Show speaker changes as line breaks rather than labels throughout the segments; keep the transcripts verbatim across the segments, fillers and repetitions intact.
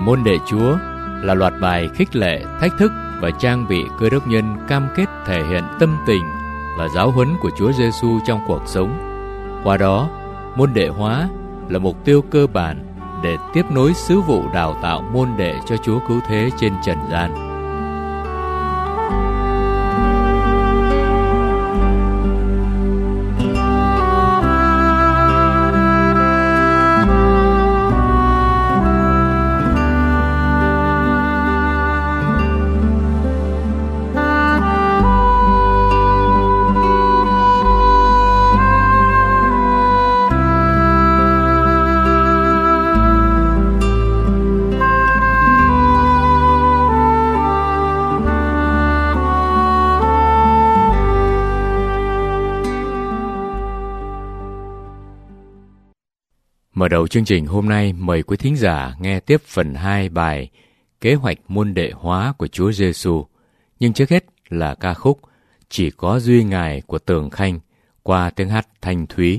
môn đệ Chúa là loạt bài khích lệ, thách thức và trang bị Cơ Đốc nhân cam kết thể hiện tâm tình và giáo huấn của Chúa Giêsu trong cuộc sống. Qua đó, môn đệ hóa là mục tiêu cơ bản để tiếp nối sứ vụ đào tạo môn đệ cho Chúa cứu thế trên trần gian. Mở đầu chương trình hôm nay, mời quý thính giả nghe tiếp phần hai bài Kế hoạch môn đệ hóa của Chúa Giêsu. Nhưng trước hết là ca khúc Chỉ có duy Ngài của Tường Khanh qua tiếng hát thanh thúy.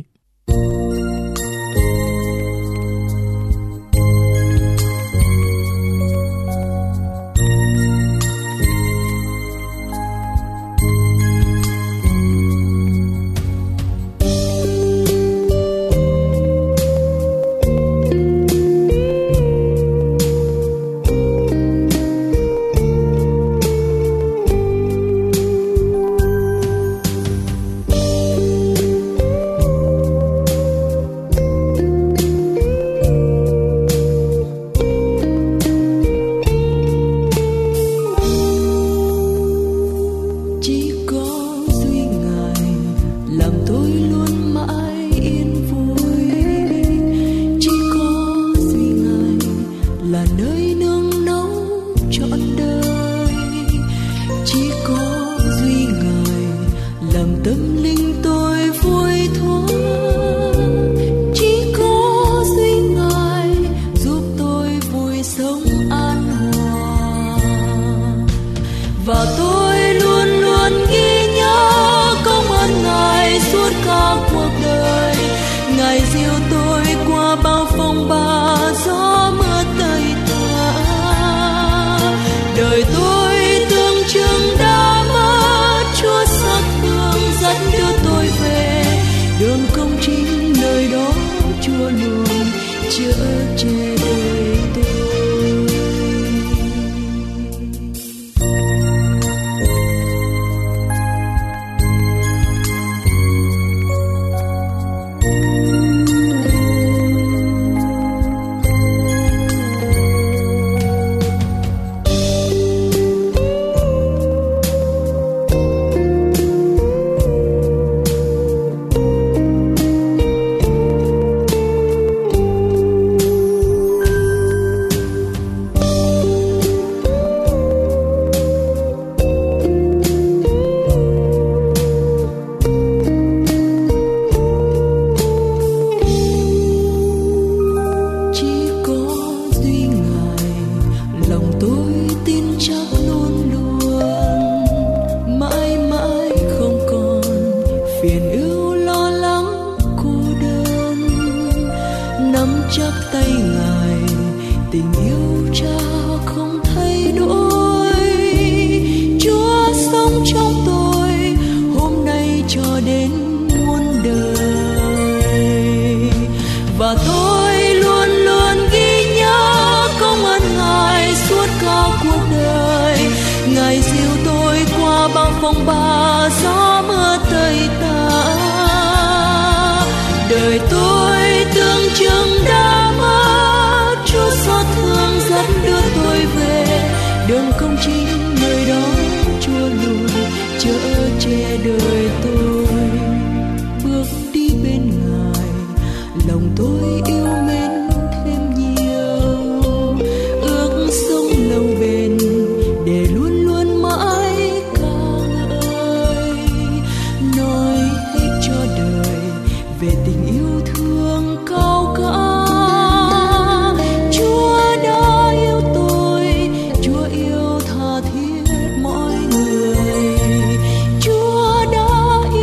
Chúa đã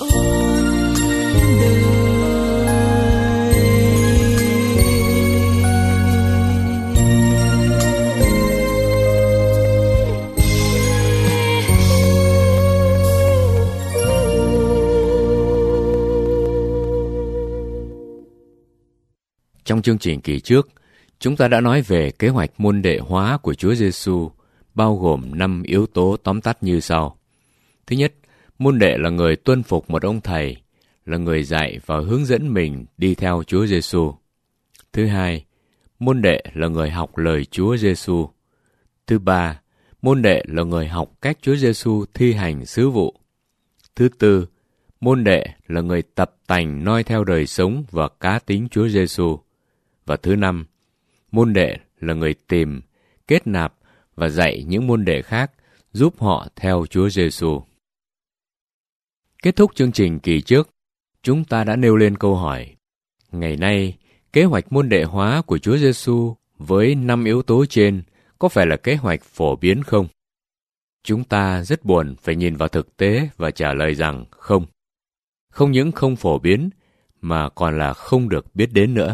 đời.
Trong chương trình kỳ trước, chúng ta đã nói về kế hoạch môn đệ hóa của Chúa Giêsu, bao gồm năm yếu tố tóm tắt như sau. Thứ nhất, môn đệ là người tuân phục một ông thầy, là người dạy và hướng dẫn mình đi theo Chúa Giêsu. Thứ hai, môn đệ là người học lời Chúa Giêsu. Thứ ba, môn đệ là người học cách Chúa Giêsu thi hành sứ vụ. Thứ tư, môn đệ là người tập tành noi theo đời sống và cá tính Chúa Giêsu. Và thứ năm, môn đệ là người tìm, kết nạp và dạy những môn đệ khác giúp họ theo Chúa Giêsu. Kết thúc chương trình kỳ trước, chúng ta đã nêu lên câu hỏi: ngày nay, kế hoạch môn đệ hóa của Chúa Giêsu với năm yếu tố trên có phải là kế hoạch phổ biến không? Chúng ta rất buồn phải nhìn vào thực tế và trả lời rằng không. Không những không phổ biến, mà còn là không được biết đến nữa.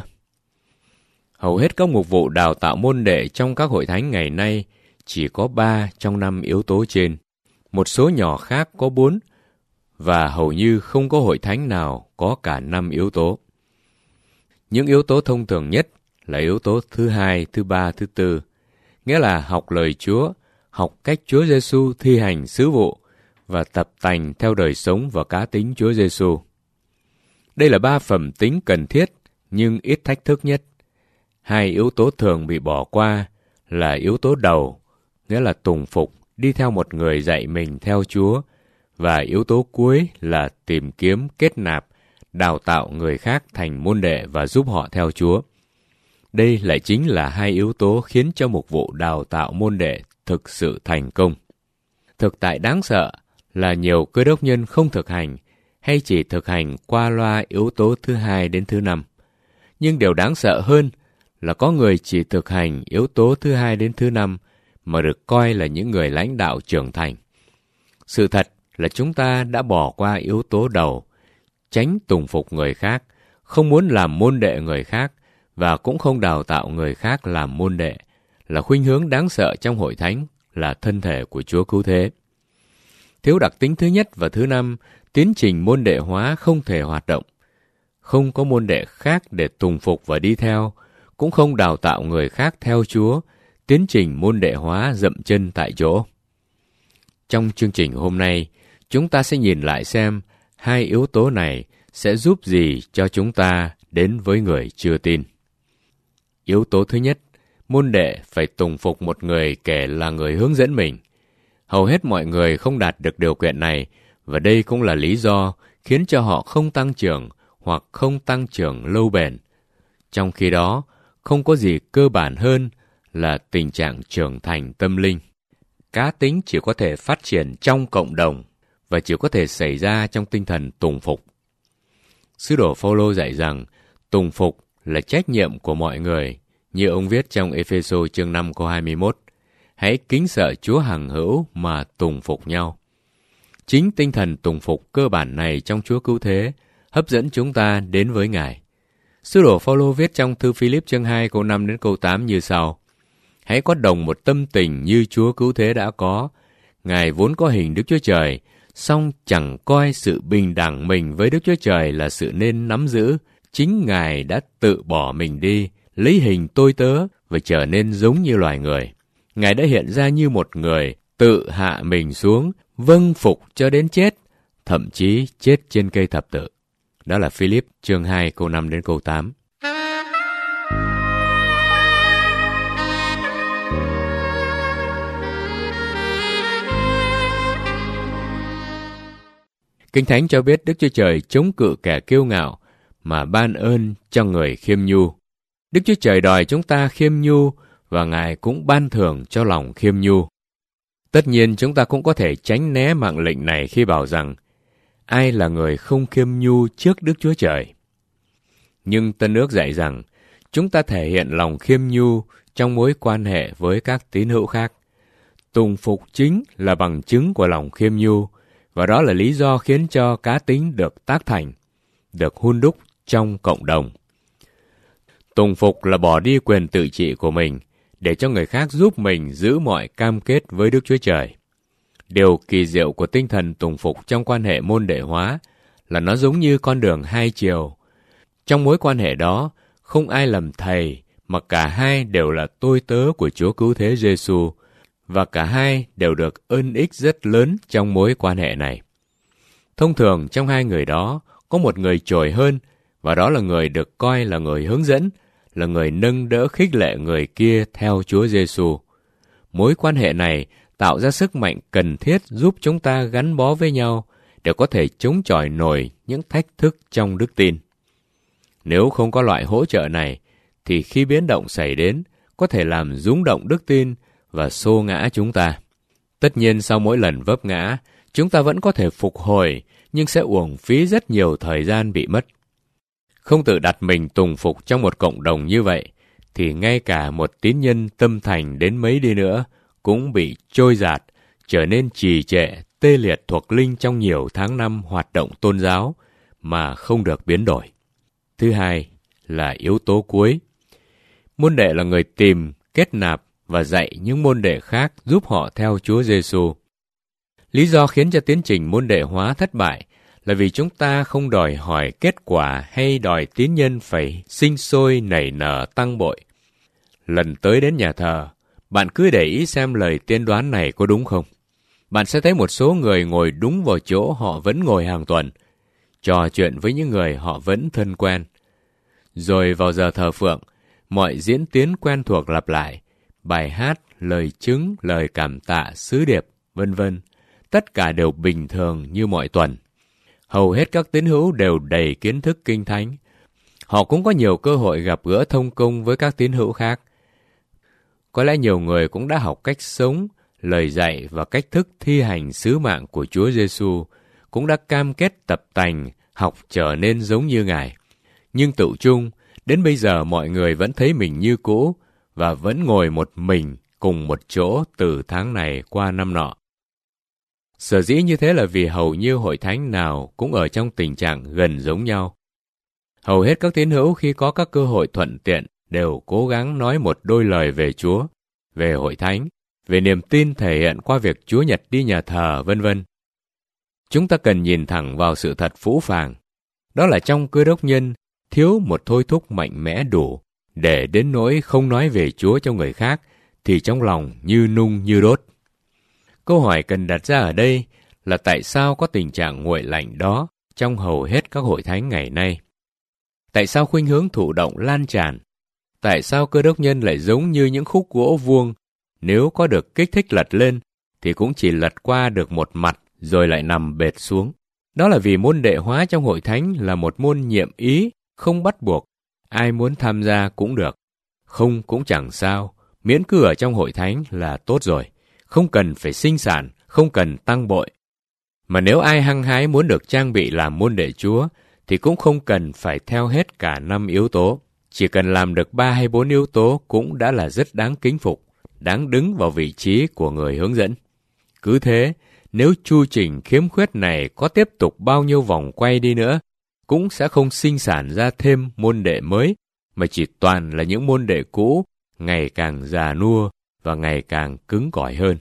Hầu hết các mục vụ đào tạo môn đệ trong các hội thánh ngày nay chỉ có ba trong năm yếu tố trên. Một số nhỏ khác có bốn, và hầu như không có hội thánh nào có cả năm yếu tố. Những yếu tố thông thường nhất là yếu tố thứ hai, thứ ba, thứ tư, nghĩa là học lời Chúa, học cách Chúa Giêsu thi hành sứ vụ và tập tành theo đời sống và cá tính Chúa Giêsu. Đây là ba phẩm tính cần thiết nhưng ít thách thức nhất. Hai yếu tố thường bị bỏ qua là yếu tố đầu, nghĩa là tùng phục, đi theo một người dạy mình theo Chúa, và yếu tố cuối là tìm kiếm, kết nạp, đào tạo người khác thành môn đệ và giúp họ theo Chúa. Đây lại chính là hai yếu tố khiến cho mục vụ đào tạo môn đệ thực sự thành công. Thực tại đáng sợ là nhiều cơ đốc nhân không thực hành hay chỉ thực hành qua loa yếu tố thứ hai đến thứ năm. Nhưng điều đáng sợ hơn là có người chỉ thực hành yếu tố thứ hai đến thứ năm mà được coi là những người lãnh đạo trưởng thành. Sự thật là chúng ta đã bỏ qua yếu tố đầu, tránh tùng phục người khác, không muốn làm môn đệ người khác và cũng không đào tạo người khác làm môn đệ, là khuynh hướng đáng sợ trong hội thánh, là thân thể của Chúa Cứu Thế. Thiếu đặc tính thứ nhất và thứ năm, tiến trình môn đệ hóa không thể hoạt động. Không có môn đệ khác để tùng phục và đi theo, cũng không đào tạo người khác theo Chúa, tiến trình môn đệ hóa dậm chân tại chỗ. Trong chương trình hôm nay, chúng ta sẽ nhìn lại xem hai yếu tố này sẽ giúp gì cho chúng ta đến với người chưa tin. Yếu tố thứ nhất, môn đệ phải tùng phục một người kể là người hướng dẫn mình. Hầu hết mọi người không đạt được điều kiện này, và đây cũng là lý do khiến cho họ không tăng trưởng hoặc không tăng trưởng lâu bền. Trong khi đó, không có gì cơ bản hơn là tình trạng trưởng thành tâm linh. Cá tính chỉ có thể phát triển trong cộng đồng và chỉ có thể xảy ra trong tinh thần tùng phục. Sứ đồ Phao-lô dạy rằng tùng phục là trách nhiệm của mọi người, như ông viết trong Ê-phê-sô chương năm câu hai mươi mốt. Hãy kính sợ Chúa hằng hữu mà tùng phục nhau. Chính tinh thần tùng phục cơ bản này trong Chúa Cứu Thế hấp dẫn chúng ta đến với Ngài. Sứ đồ Phao-lô viết trong thư Phi-líp chương hai câu năm đến câu tám như sau: Hãy có đồng một tâm tình như Chúa Cứu Thế đã có. Ngài vốn có hình Đức Chúa Trời, song chẳng coi sự bình đẳng mình với Đức Chúa Trời là sự nên nắm giữ. Chính Ngài đã tự bỏ mình đi, lấy hình tôi tớ và trở nên giống như loài người. Ngài đã hiện ra như một người, tự hạ mình xuống, vâng phục cho đến chết, thậm chí chết trên cây thập tự. Đó là Phi-líp chương hai câu năm đến câu tám. Kinh Thánh cho biết Đức Chúa Trời chống cự kẻ kiêu ngạo mà ban ơn cho người khiêm nhu. Đức Chúa Trời đòi chúng ta khiêm nhu và Ngài cũng ban thưởng cho lòng khiêm nhu. Tất nhiên chúng ta cũng có thể tránh né mạng lệnh này khi bảo rằng ai là người không khiêm nhu trước Đức Chúa Trời. Nhưng Tân Ước dạy rằng chúng ta thể hiện lòng khiêm nhu trong mối quan hệ với các tín hữu khác. Tùng phục chính là bằng chứng của lòng khiêm nhu, Và đó là lý do khiến cho cá tính được tác thành, được hun đúc trong cộng đồng. Tùng phục là bỏ đi quyền tự trị của mình, để cho người khác giúp mình giữ mọi cam kết với Đức Chúa Trời. Điều kỳ diệu của tinh thần tùng phục trong quan hệ môn đệ hóa là nó giống như con đường hai chiều. Trong mối quan hệ đó, không ai làm thầy, mà cả hai đều là tôi tớ của Chúa Cứu Thế Giêsu, và cả hai đều được ơn ích rất lớn trong mối quan hệ này. Thông thường trong hai người đó, có một người trội hơn, và đó là người được coi là người hướng dẫn, là người nâng đỡ khích lệ người kia theo Chúa Giêsu. Mối quan hệ này tạo ra sức mạnh cần thiết giúp chúng ta gắn bó với nhau để có thể chống chọi nổi những thách thức trong đức tin. Nếu không có loại hỗ trợ này, thì khi biến động xảy đến, có thể làm rung động đức tin và xô ngã chúng ta. Tất nhiên sau mỗi lần vấp ngã, chúng ta vẫn có thể phục hồi, nhưng sẽ uổng phí rất nhiều thời gian bị mất. Không tự đặt mình tùng phục trong một cộng đồng như vậy, thì ngay cả một tín nhân tâm thành đến mấy đi nữa cũng bị trôi dạt, trở nên trì trệ, tê liệt thuộc linh trong nhiều tháng năm hoạt động tôn giáo mà không được biến đổi. Thứ hai là yếu tố cuối. Môn đệ là người tìm, kết nạp và dạy những môn đệ khác giúp họ theo Chúa Giêsu. Lý do khiến cho tiến trình môn đệ hóa thất bại là vì chúng ta không đòi hỏi kết quả hay đòi tín nhân phải sinh sôi nảy nở tăng bội. Lần tới đến nhà thờ, bạn cứ để ý xem lời tiên đoán này có đúng không. Bạn sẽ thấy một số người ngồi đúng vào chỗ họ vẫn ngồi hàng tuần, trò chuyện với những người họ vẫn thân quen. Rồi vào giờ thờ phượng, mọi diễn tiến quen thuộc lặp lại, bài hát, lời chứng, lời cảm tạ, sứ điệp, vân vân, tất cả đều bình thường như mọi tuần. Hầu hết các tín hữu đều đầy kiến thức kinh thánh. Họ cũng có nhiều cơ hội gặp gỡ thông công với các tín hữu khác. Có lẽ nhiều người cũng đã học cách sống, lời dạy và cách thức thi hành sứ mạng của Chúa Giêsu, cũng đã cam kết tập tành, học trở nên giống như Ngài. Nhưng tự chung, đến bây giờ mọi người vẫn thấy mình như cũ và vẫn ngồi một mình cùng một chỗ từ tháng này qua năm nọ. Sở dĩ như thế là vì hầu như hội thánh nào cũng ở trong tình trạng gần giống nhau. Hầu hết các tín hữu khi có các cơ hội thuận tiện đều cố gắng nói một đôi lời về Chúa, về hội thánh, về niềm tin thể hiện qua việc Chúa Nhật đi nhà thờ, vân vân. Chúng ta cần nhìn thẳng vào sự thật phũ phàng. Đó là trong Cơ Đốc nhân thiếu một thôi thúc mạnh mẽ đủ để đến nỗi không nói về Chúa cho người khác thì trong lòng như nung như đốt. Câu hỏi cần đặt ra ở đây là tại sao có tình trạng nguội lạnh đó trong hầu hết các hội thánh ngày nay? Tại sao khuynh hướng thụ động lan tràn? Tại sao Cơ Đốc nhân lại giống như những khúc gỗ vuông, nếu có được kích thích lật lên thì cũng chỉ lật qua được một mặt rồi lại nằm bệt xuống? Đó là vì môn đệ hóa trong hội thánh là một môn nhiệm ý, không bắt buộc. Ai muốn tham gia cũng được. Không cũng chẳng sao, miễn cứ ở trong hội thánh là tốt rồi. Không cần phải sinh sản, không cần tăng bội. Mà nếu ai hăng hái muốn được trang bị làm môn đệ Chúa, thì cũng không cần phải theo hết cả năm yếu tố. Chỉ cần làm được ba hay bốn yếu tố cũng đã là rất đáng kính phục, đáng đứng vào vị trí của người hướng dẫn. Cứ thế, nếu chu trình khiếm khuyết này có tiếp tục bao nhiêu vòng quay đi nữa, cũng sẽ không sinh sản ra thêm môn đệ mới, mà chỉ toàn là những môn đệ cũ, ngày càng già nua và ngày càng cứng cỏi hơn.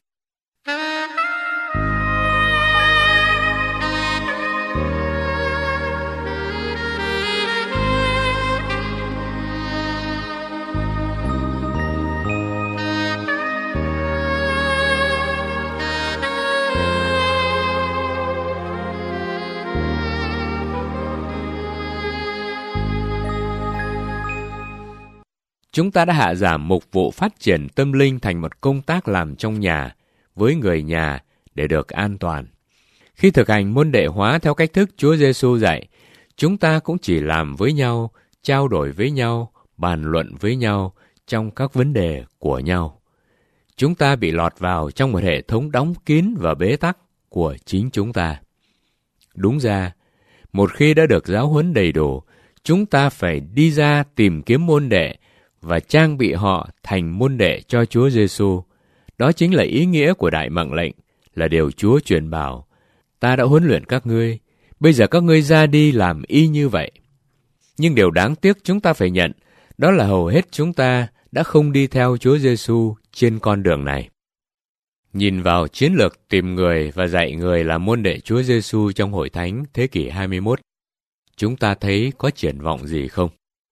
Chúng ta đã hạ giảm mục vụ phát triển tâm linh thành một công tác làm trong nhà, với người nhà để được an toàn. Khi thực hành môn đệ hóa theo cách thức Chúa Giêsu dạy, chúng ta cũng chỉ làm với nhau, trao đổi với nhau, bàn luận với nhau trong các vấn đề của nhau. Chúng ta bị lọt vào trong một hệ thống đóng kín và bế tắc của chính chúng ta. Đúng ra, một khi đã được giáo huấn đầy đủ, chúng ta phải đi ra tìm kiếm môn đệ và trang bị họ thành môn đệ cho Chúa Giêsu. Đó chính là ý nghĩa của đại mạng lệnh, là điều Chúa truyền bảo. ta đã huấn luyện các ngươi, bây giờ các ngươi ra đi làm y như vậy. Nhưng điều đáng tiếc chúng ta phải nhận, đó là hầu hết chúng ta đã không đi theo Chúa Giêsu trên con đường này. Nhìn vào chiến lược tìm người và dạy người làm môn đệ Chúa Giêsu trong Hội Thánh thế kỷ hai mươi mốt, chúng ta thấy có triển vọng gì không?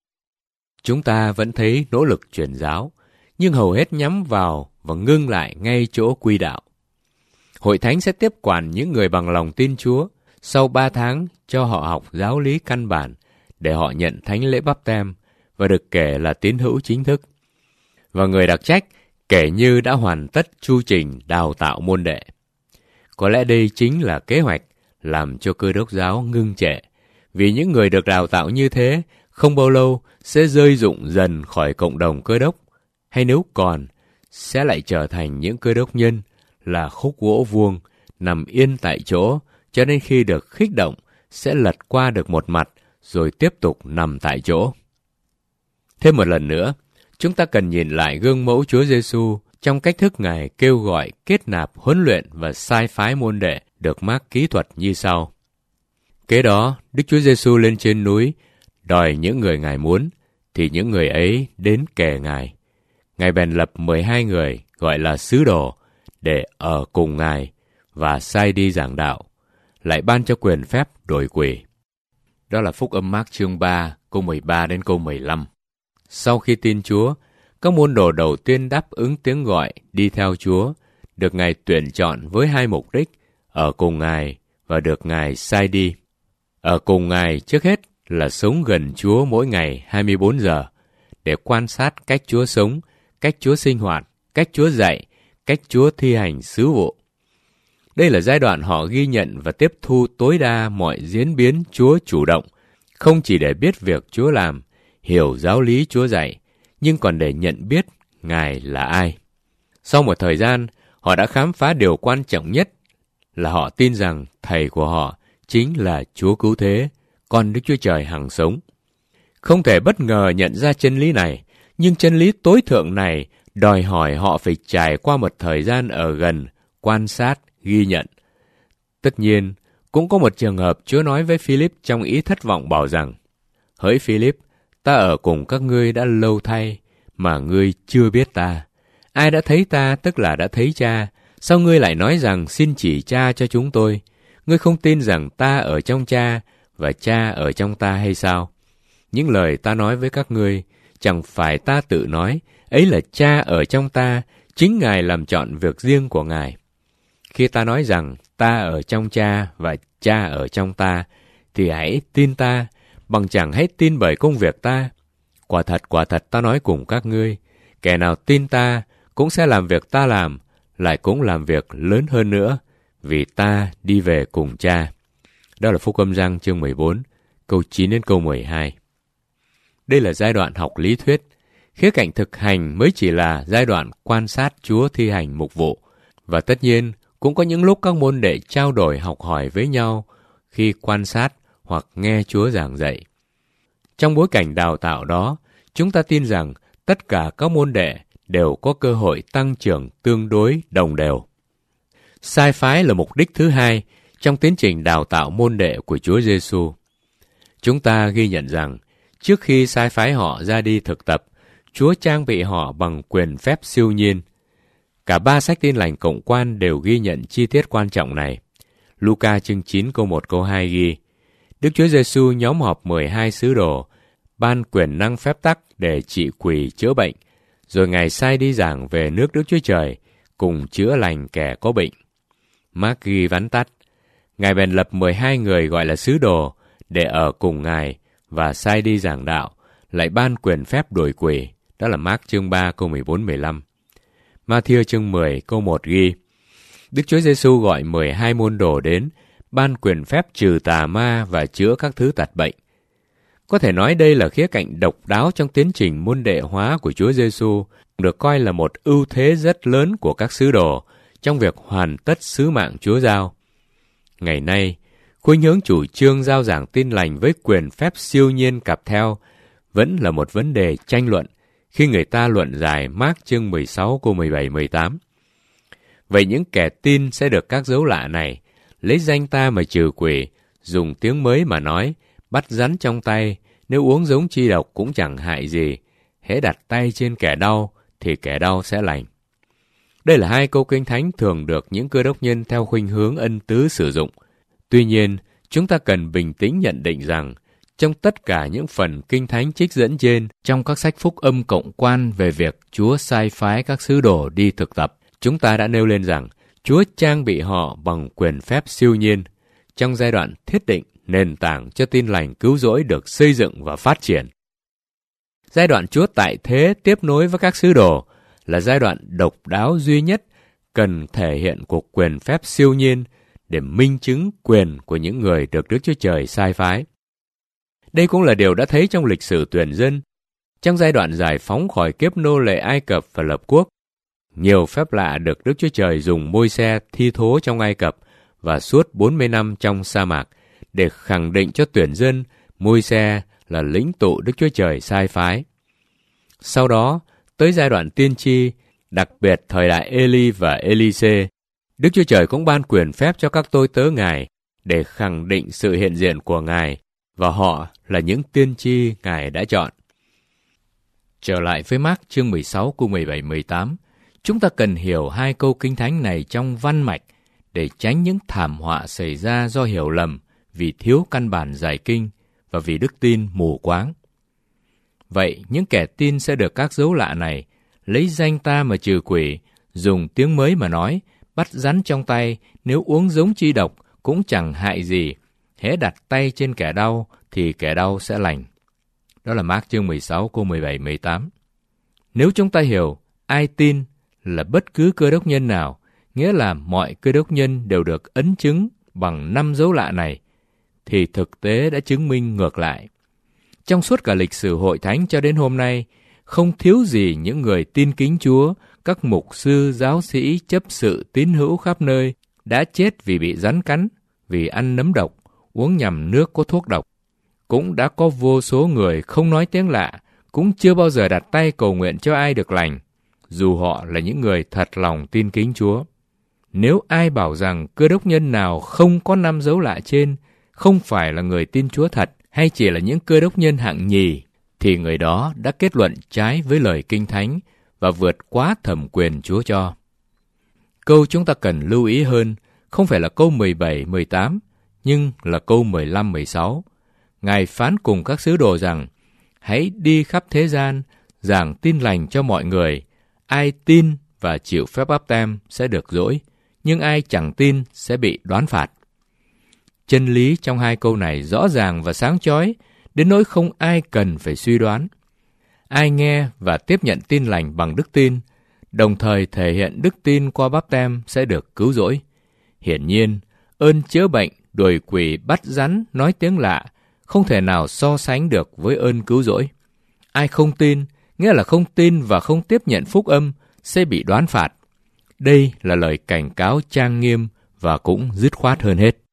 Chúng ta vẫn thấy nỗ lực truyền giáo, nhưng hầu hết nhắm vào và ngưng lại ngay chỗ quy đạo. Hội Thánh sẽ tiếp quản những người bằng lòng tin Chúa, sau ba tháng cho họ học giáo lý căn bản để họ nhận thánh lễ báp têm và được kể là tín hữu chính thức. Và người đặc trách kể như đã hoàn tất chu trình đào tạo môn đệ. Có lẽ đây chính là kế hoạch làm cho Cơ Đốc giáo ngưng trệ, vì những người được đào tạo như thế không bao lâu sẽ rơi rụng dần khỏi cộng đồng Cơ Đốc, hay nếu còn, sẽ lại trở thành những Cơ Đốc nhân là khúc gỗ vuông nằm yên tại chỗ, cho đến khi được khích động sẽ lật qua được một mặt rồi tiếp tục nằm tại chỗ. Thêm một lần nữa, chúng ta cần nhìn lại gương mẫu Chúa Giêsu trong cách thức Ngài kêu gọi, kết nạp, huấn luyện và sai phái môn đệ được mác kỹ thuật như sau. Kế đó, Đức Chúa Giêsu lên trên núi, đòi những người Ngài muốn, thì những người ấy đến kề Ngài. Ngài bèn lập mười hai người, gọi là sứ đồ, để ở cùng Ngài và sai đi giảng đạo, lại ban cho quyền phép đổi quỷ. Đó là Phúc Âm Mác chương ba, câu mười ba đến câu mười lăm. Sau khi tin Chúa, các môn đồ đầu tiên đáp ứng tiếng gọi đi theo Chúa, được Ngài tuyển chọn với hai mục đích, ở cùng Ngài và được Ngài sai đi. Ở cùng Ngài trước hết là sống gần Chúa mỗi ngày hai mươi bốn giờ, để quan sát cách Chúa sống, cách Chúa sinh hoạt, cách Chúa dạy, cách Chúa thi hành sứ vụ. Đây là giai đoạn họ ghi nhận và tiếp thu tối đa mọi diễn biến Chúa chủ động, không chỉ để biết việc Chúa làm, hiểu giáo lý Chúa dạy, nhưng còn để nhận biết Ngài là ai. Sau một thời gian, họ đã khám phá điều quan trọng nhất là họ tin rằng Thầy của họ chính là Chúa Cứu Thế, con Đức Chúa Trời hằng sống. Không thể bất ngờ nhận ra chân lý này, nhưng chân lý tối thượng này đòi hỏi họ phải trải qua một thời gian ở gần, quan sát, ghi nhận. Tất nhiên, cũng có một trường hợp Chúa nói với Philip trong ý thất vọng bảo rằng: Hỡi Philip, ta ở cùng các ngươi đã lâu thay, mà ngươi chưa biết ta. Ai đã thấy ta tức là đã thấy cha, sao ngươi lại nói rằng xin chỉ cha cho chúng tôi? Ngươi không tin rằng ta ở trong cha và cha ở trong ta hay sao? Những lời ta nói với các ngươi, chẳng phải ta tự nói, ấy là cha ở trong ta, chính Ngài làm trọn việc riêng của Ngài. Khi ta nói rằng ta ở trong cha và cha ở trong ta, thì hãy tin ta, bằng chẳng hãy tin bởi công việc ta. Quả thật, quả thật ta nói cùng các ngươi, kẻ nào tin ta cũng sẽ làm việc ta làm, lại cũng làm việc lớn hơn nữa, vì ta đi về cùng cha. Đó là Phúc Âm Giăng chương mười bốn, câu chín đến câu mười hai. Đây là giai đoạn học lý thuyết. Khía cạnh thực hành mới chỉ là giai đoạn quan sát Chúa thi hành mục vụ. Và tất nhiên, cũng có những lúc các môn đệ trao đổi học hỏi với nhau khi quan sát hoặc nghe Chúa giảng dạy. Trong bối cảnh đào tạo đó, chúng ta tin rằng tất cả các môn đệ đều có cơ hội tăng trưởng tương đối đồng đều. Sai phái là mục đích thứ hai trong tiến trình đào tạo môn đệ của Chúa Giêsu. Chúng ta ghi nhận rằng, trước khi sai phái họ ra đi thực tập, Chúa trang bị họ bằng quyền phép siêu nhiên. Cả ba sách Tin lành cộng quan đều ghi nhận chi tiết quan trọng này. Luca chương chín câu một câu hai ghi: Đức Chúa Giêsu nhóm họp mười hai sứ đồ, ban quyền năng phép tắc để trị quỷ chữa bệnh, rồi Ngài sai đi giảng về nước Đức Chúa Trời, cùng chữa lành kẻ có bệnh. Mác ghi vắn tắt: Ngài bèn lập mười hai người gọi là sứ đồ để ở cùng Ngài và sai đi giảng đạo, lại ban quyền phép đuổi quỷ. Đó là Mác chương ba câu mười bốn mười lăm. Ma-thi-ơ chương mười câu một ghi: Đức Chúa Giêsu gọi mười hai môn đồ đến, ban quyền phép trừ tà ma và chữa các thứ tật bệnh. Có thể nói đây là khía cạnh độc đáo trong tiến trình môn đệ hóa của Chúa Giêsu, được coi là một ưu thế rất lớn của các sứ đồ trong việc hoàn tất sứ mạng Chúa giao. Ngày nay, khuynh hướng chủ trương giao giảng tin lành với quyền phép siêu nhiên cặp theo vẫn là một vấn đề tranh luận khi người ta luận giải Mác chương mười sáu câu mười bảy mười tám. Vậy những kẻ tin sẽ được các dấu lạ này lấy danh ta mà trừ quỷ, dùng tiếng mới mà nói, bắt rắn trong tay, nếu uống giống chi độc cũng chẳng hại gì, hễ đặt tay trên kẻ đau thì kẻ đau sẽ lành. Đây là hai câu Kinh Thánh thường được những cơ đốc nhân theo khuynh hướng ân tứ sử dụng. Tuy nhiên, chúng ta cần bình tĩnh nhận định rằng, trong tất cả những phần Kinh Thánh trích dẫn trên, trong các sách phúc âm cộng quan về việc Chúa sai phái các sứ đồ đi thực tập, chúng ta đã nêu lên rằng Chúa trang bị họ bằng quyền phép siêu nhiên. Trong giai đoạn thiết định, nền tảng cho tin lành cứu rỗi được xây dựng và phát triển. Giai đoạn Chúa tại thế tiếp nối với các sứ đồ là giai đoạn độc đáo duy nhất cần thể hiện cuộc quyền phép siêu nhiên để minh chứng quyền của những người được Đức Chúa Trời sai phái. Đây cũng là điều đã thấy trong lịch sử tuyển dân. Trong giai đoạn giải phóng khỏi kiếp nô lệ Ai Cập và lập quốc, nhiều phép lạ được Đức Chúa Trời dùng Môi-se thi thố trong Ai Cập và suốt bốn mươi năm trong sa mạc để khẳng định cho tuyển dân Môi-se là lĩnh tụ Đức Chúa Trời sai phái. Sau đó, tới giai đoạn tiên tri, đặc biệt thời đại Eli và Elise, Đức Chúa Trời cũng ban quyền phép cho các tôi tớ Ngài để khẳng định sự hiện diện của Ngài, và họ là những tiên tri Ngài đã chọn. Trở lại với Mác chương mười sáu câu mười bảy mười tám, chúng ta cần hiểu hai câu Kinh Thánh này trong văn mạch để tránh những thảm họa xảy ra do hiểu lầm vì thiếu căn bản giải kinh và vì đức tin mù quáng. Vậy, những kẻ tin sẽ được các dấu lạ này, lấy danh ta mà trừ quỷ, dùng tiếng mới mà nói, bắt rắn trong tay, nếu uống giống chi độc cũng chẳng hại gì, hễ đặt tay trên kẻ đau thì kẻ đau sẽ lành. Đó là Mác chương mười sáu câu mười bảy mười tám. Nếu chúng ta hiểu ai tin là bất cứ cơ đốc nhân nào, nghĩa là mọi cơ đốc nhân đều được ấn chứng bằng năm dấu lạ này, thì thực tế đã chứng minh ngược lại. Trong suốt cả lịch sử hội thánh cho đến hôm nay, không thiếu gì những người tin kính Chúa, các mục sư, giáo sĩ, chấp sự, tín hữu khắp nơi đã chết vì bị rắn cắn, vì ăn nấm độc, uống nhầm nước có thuốc độc. Cũng đã có vô số người không nói tiếng lạ, cũng chưa bao giờ đặt tay cầu nguyện cho ai được lành, dù họ là những người thật lòng tin kính Chúa. Nếu ai bảo rằng cơ đốc nhân nào không có năm dấu lạ trên, không phải là người tin Chúa thật, hay chỉ là những cơ đốc nhân hạng nhì, thì người đó đã kết luận trái với lời Kinh Thánh và vượt quá thẩm quyền Chúa cho. Câu chúng ta cần lưu ý hơn không phải là câu mười bảy mười tám, nhưng là câu mười lăm mười sáu. Ngài phán cùng các sứ đồ rằng, hãy đi khắp thế gian, giảng tin lành cho mọi người. Ai tin và chịu phép báp têm sẽ được dỗi, nhưng ai chẳng tin sẽ bị đoán phạt. Chân lý trong hai câu này rõ ràng và sáng chói, đến nỗi không ai cần phải suy đoán. Ai nghe và tiếp nhận tin lành bằng đức tin, đồng thời thể hiện đức tin qua báp têm sẽ được cứu rỗi. Hiển nhiên, ơn chữa bệnh, đuổi quỷ, bắt rắn, nói tiếng lạ không thể nào so sánh được với ơn cứu rỗi. Ai không tin, nghĩa là không tin và không tiếp nhận phúc âm, sẽ bị đoán phạt. Đây là lời cảnh cáo trang nghiêm và cũng dứt khoát hơn hết.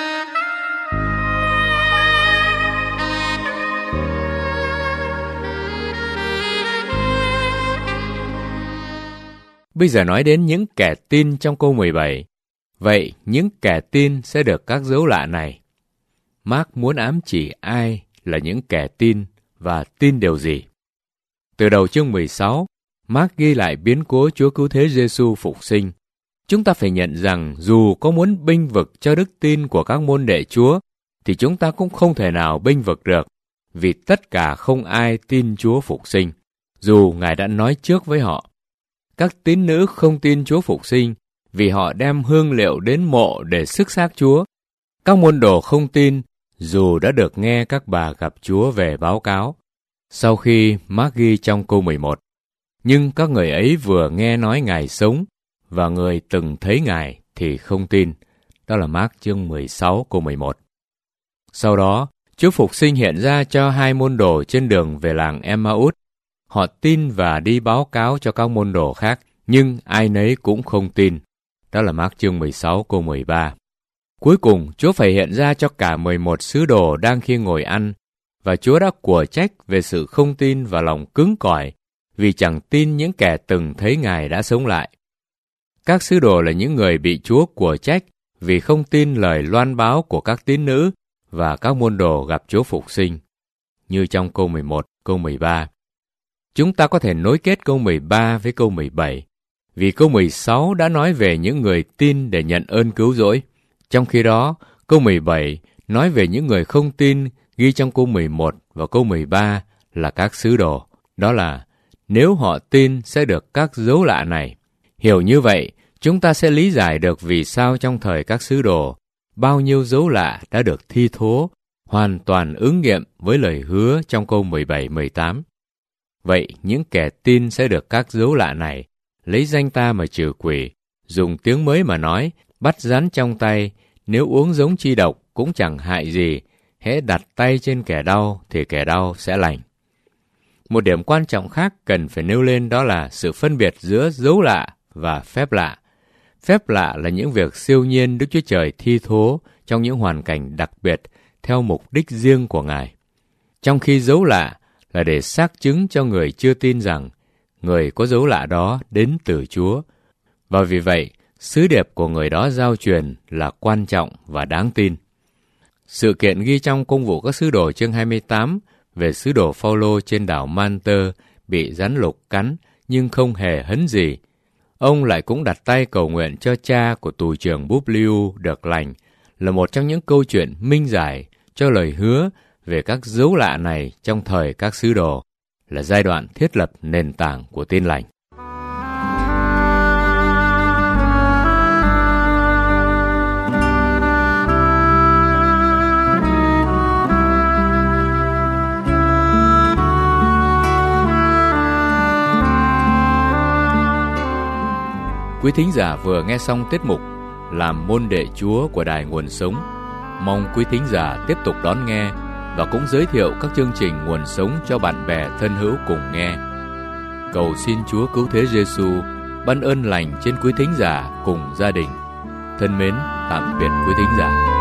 Bây giờ nói đến những kẻ tin trong câu mười bảy. Vậy, những kẻ tin sẽ được các dấu lạ này. Mác muốn ám chỉ ai là những kẻ tin và tin điều gì? Từ đầu chương mười sáu, Mác ghi lại biến cố Chúa Cứu Thế Giêsu phục sinh. Chúng ta phải nhận rằng dù có muốn bênh vực cho đức tin của các môn đệ Chúa, thì chúng ta cũng không thể nào bênh vực được, vì tất cả không ai tin Chúa phục sinh, dù Ngài đã nói trước với họ. Các tín nữ không tin Chúa phục sinh, vì họ đem hương liệu đến mộ để sức xác Chúa. Các môn đồ không tin, dù đã được nghe các bà gặp Chúa về báo cáo. Sau khi Mác ghi trong câu mười một, nhưng các người ấy vừa nghe nói Ngài sống, và người từng thấy Ngài thì không tin. Đó là Mác chương mười sáu câu mười một. Sau đó, Chúa phục sinh hiện ra cho hai môn đồ trên đường về làng Emmaus. Họ tin và đi báo cáo cho các môn đồ khác, nhưng ai nấy cũng không tin. Đó là Mác chương mười sáu câu mười ba. Cuối cùng, Chúa phải hiện ra cho cả mười một sứ đồ đang khi ngồi ăn, và Chúa đã của trách về sự không tin và lòng cứng cỏi, vì chẳng tin những kẻ từng thấy Ngài đã sống lại. Các sứ đồ là những người bị Chúa của trách vì không tin lời loan báo của các tín nữ và các môn đồ gặp Chúa phục sinh. Như trong câu mười một, câu mười ba. Chúng ta có thể nối kết câu mười ba với câu mười bảy, vì câu mười sáu đã nói về những người tin để nhận ơn cứu rỗi. Trong khi đó, câu mười bảy nói về những người không tin ghi trong câu mười một và câu mười ba là các sứ đồ. Đó là, nếu họ tin sẽ được các dấu lạ này. Hiểu như vậy, chúng ta sẽ lý giải được vì sao trong thời các sứ đồ, bao nhiêu dấu lạ đã được thi thố, hoàn toàn ứng nghiệm với lời hứa trong câu mười bảy mười tám. Vậy, những kẻ tin sẽ được các dấu lạ này, lấy danh ta mà trừ quỷ, dùng tiếng mới mà nói, bắt rắn trong tay, nếu uống giống chi độc cũng chẳng hại gì, hễ đặt tay trên kẻ đau thì kẻ đau sẽ lành. Một điểm quan trọng khác cần phải nêu lên đó là sự phân biệt giữa dấu lạ và phép lạ. Phép lạ là những việc siêu nhiên Đức Chúa Trời thi thố trong những hoàn cảnh đặc biệt theo mục đích riêng của Ngài. Trong khi dấu lạ là để xác chứng cho người chưa tin rằng người có dấu lạ đó đến từ Chúa. Và vì vậy, sứ điệp của người đó giao truyền là quan trọng và đáng tin. Sự kiện ghi trong Công vụ các sứ đồ chương hai mươi tám về sứ đồ Phao-lô trên đảo Man-tơ bị rắn lục cắn nhưng không hề hấn gì. Ông lại cũng đặt tay cầu nguyện cho cha của tù trưởng Publiu được lành, là một trong những câu chuyện minh giải cho lời hứa về các dấu lạ này trong thời các sứ đồ, là giai đoạn thiết lập nền tảng của tin lành. Quý thính giả vừa nghe xong tiết mục Làm môn đệ Chúa của Đài Nguồn Sống. Mong quý thính giả tiếp tục đón nghe và cũng giới thiệu các chương trình Nguồn Sống cho bạn bè thân hữu cùng nghe. Cầu xin Chúa Cứu Thế Giêsu ban ơn lành trên quý thính giả cùng gia đình. Thân mến, tạm biệt quý thính giả.